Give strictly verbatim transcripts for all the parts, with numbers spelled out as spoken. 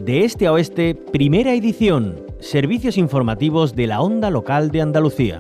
De este a oeste, primera edición. Servicios informativos de la Onda Local de Andalucía.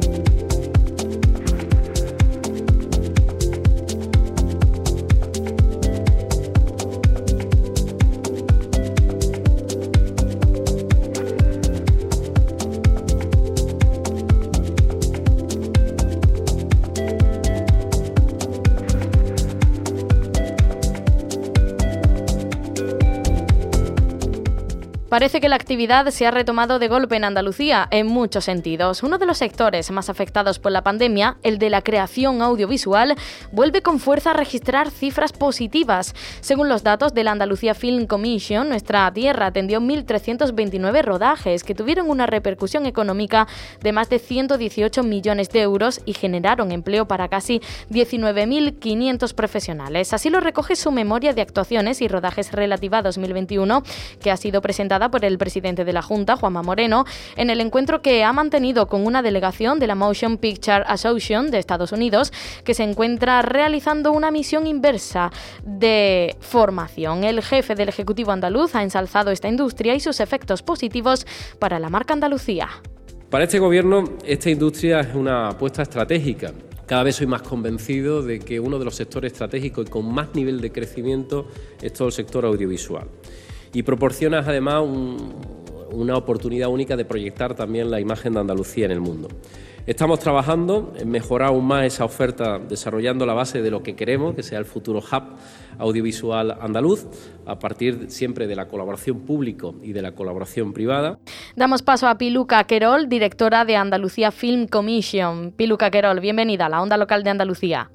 Parece que la actividad se ha retomado de golpe en Andalucía en muchos sentidos. Uno de los sectores más afectados por la pandemia, el de la creación audiovisual, vuelve con fuerza a registrar cifras positivas. Según los datos de la Andalucía Film Commission, nuestra tierra atendió mil trescientos veintinueve rodajes que tuvieron una repercusión económica de más de ciento dieciocho millones de euros y generaron empleo para casi diecinueve mil quinientos profesionales. Así lo recoge su memoria de actuaciones y rodajes relativa a dos mil veintiuno, que ha sido presentada por el presidente de la Junta, Juanma Moreno, en el encuentro que ha mantenido con una delegación de la Motion Picture Association de Estados Unidos, que se encuentra realizando una misión inversa de formación. El jefe del Ejecutivo andaluz ha ensalzado esta industria y sus efectos positivos para la marca Andalucía. Para este Gobierno, esta industria es una apuesta estratégica. Cada vez soy más convencido de que uno de los sectores estratégicos y con más nivel de crecimiento es todo el sector audiovisual. Y proporciona además un, una oportunidad única de proyectar también la imagen de Andalucía en el mundo. Estamos trabajando en mejorar aún más esa oferta, desarrollando la base de lo que queremos, que sea el futuro hub audiovisual andaluz, a partir siempre de la colaboración público y de la colaboración privada. Damos paso a Piluca Querol, directora de Andalucía Film Commission. Piluca Querol, bienvenida a la Onda Local de Andalucía.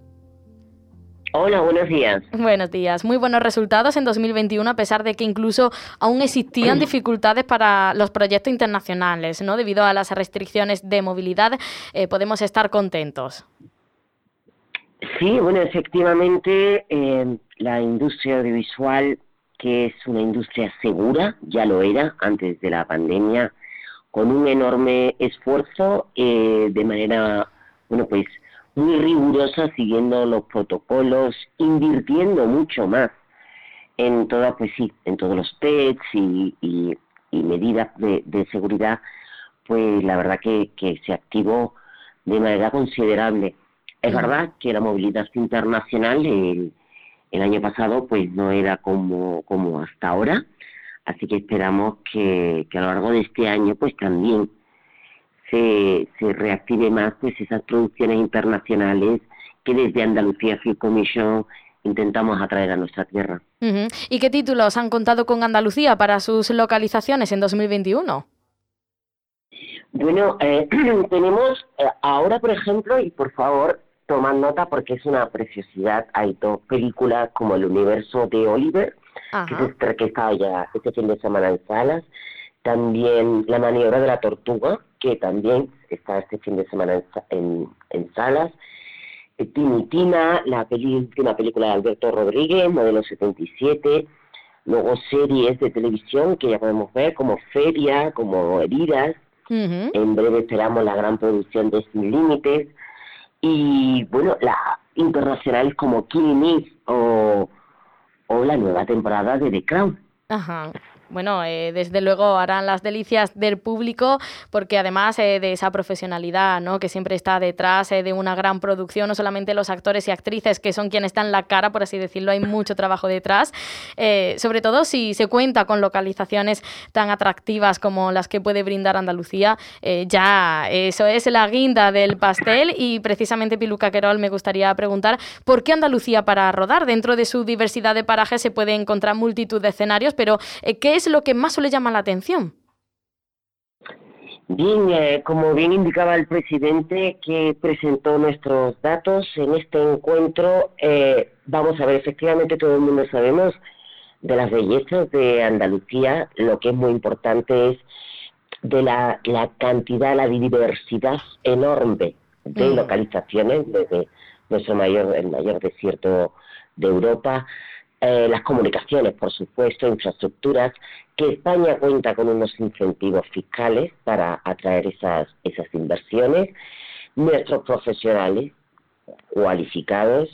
Hola, buenos días. Buenos días. Muy buenos resultados en dos mil veintiuno, a pesar de que incluso aún existían dificultades para los proyectos internacionales, ¿no? Debido a las restricciones de movilidad, eh, podemos estar contentos. Sí, bueno, efectivamente, eh, la industria audiovisual, que es una industria segura, ya lo era antes de la pandemia, con un enorme esfuerzo, eh, de manera, bueno, pues, muy rigurosa, siguiendo los protocolos, invirtiendo mucho más en todas, pues sí, en todos los tests y, y, y medidas de, de seguridad, pues la verdad que, que se activó de manera considerable. Es mm. verdad que la movilidad internacional el, el año pasado pues no era como, como hasta ahora, así que esperamos que, que a lo largo de este año pues también Se, se reactive más pues esas producciones internacionales que desde Andalucía Film Commission intentamos atraer a nuestra tierra. Uh-huh. ¿Y qué títulos han contado con Andalucía para sus localizaciones en dos mil veintiuno? Bueno, eh, tenemos eh, ahora, por ejemplo, y por favor, tomad nota porque es una preciosidad, hay dos películas como El universo de Oliver, que, es, que está ya este fin de semana en salas, también La maniobra de la tortuga, que también está este fin de semana en, en, en salas. Tinitina, la peli, última película de Alberto Rodríguez, Modelo setenta y siete. Luego series de televisión que ya podemos ver, como Feria, como Heridas. Uh-huh. En breve esperamos la gran producción de Sin Límites. Y bueno, las internacionales como Killing Eve o, o la nueva temporada de The Crown. Ajá. Bueno, eh, desde luego harán las delicias del público, porque además eh, de esa profesionalidad, ¿no?, que siempre está detrás eh, de una gran producción, no solamente los actores y actrices que son quienes dan la cara, por así decirlo, hay mucho trabajo detrás, eh, sobre todo si se cuenta con localizaciones tan atractivas como las que puede brindar Andalucía, eh, ya eso es la guinda del pastel. Y precisamente, Piluca Querol, me gustaría preguntar ¿por qué Andalucía para rodar? Dentro de su diversidad de parajes se puede encontrar multitud de escenarios, pero eh, ¿qué es lo que más le llama la atención? Bien, eh, como bien indicaba el presidente que presentó nuestros datos en este encuentro, eh, vamos a ver, efectivamente todo el mundo sabemos de las bellezas de Andalucía, lo que es muy importante es de la, la cantidad, la diversidad enorme de mm. localizaciones, desde nuestro mayor, el mayor desierto de Europa, Eh, las comunicaciones, por supuesto, infraestructuras, que España cuenta con unos incentivos fiscales para atraer esas, esas inversiones, nuestros profesionales cualificados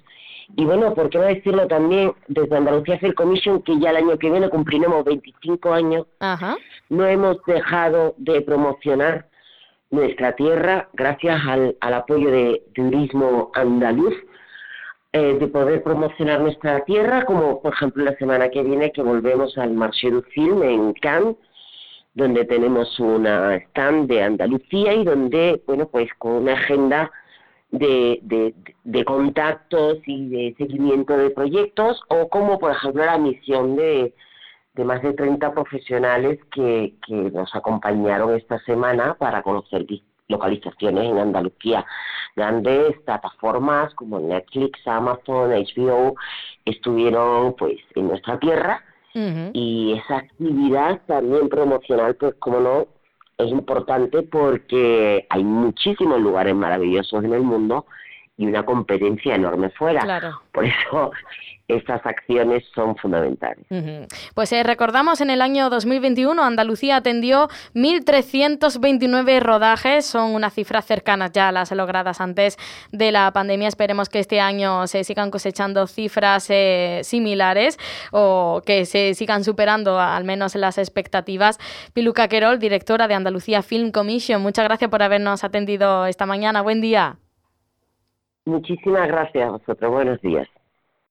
Y bueno, ¿por qué no decirlo también desde Andalucía Film Commission, que ya el año que viene cumpliremos veinticinco años, Ajá. no hemos dejado de promocionar nuestra tierra gracias al, al apoyo de Turismo Andaluz, eh, de poder promocionar nuestra tierra, como por ejemplo la semana que viene que volvemos al Marché du Film en Cannes, donde tenemos una stand de Andalucía y donde, bueno, pues con una agenda de, de, de contactos y de seguimiento de proyectos, o como por ejemplo la misión de, de más de treinta profesionales que, que nos acompañaron esta semana para conocer localizaciones en Andalucía. Grandes plataformas como Netflix, Amazon, H B O estuvieron pues en nuestra tierra. Uh-huh. Y esa actividad también promocional, pues como no, es importante porque hay muchísimos lugares maravillosos en el mundo y una competencia enorme fuera. Claro. Por eso estas acciones son fundamentales. Uh-huh. Pues eh, recordamos, en el año dos mil veintiuno Andalucía atendió mil trescientos veintinueve rodajes, son unas cifras cercanas ya a las logradas antes de la pandemia. Esperemos que este año se sigan cosechando cifras eh, similares o que se sigan superando al menos las expectativas. Piluca Querol, directora de Andalucía Film Commission, muchas gracias por habernos atendido esta mañana. Buen día. Muchísimas gracias a vosotros. Buenos días.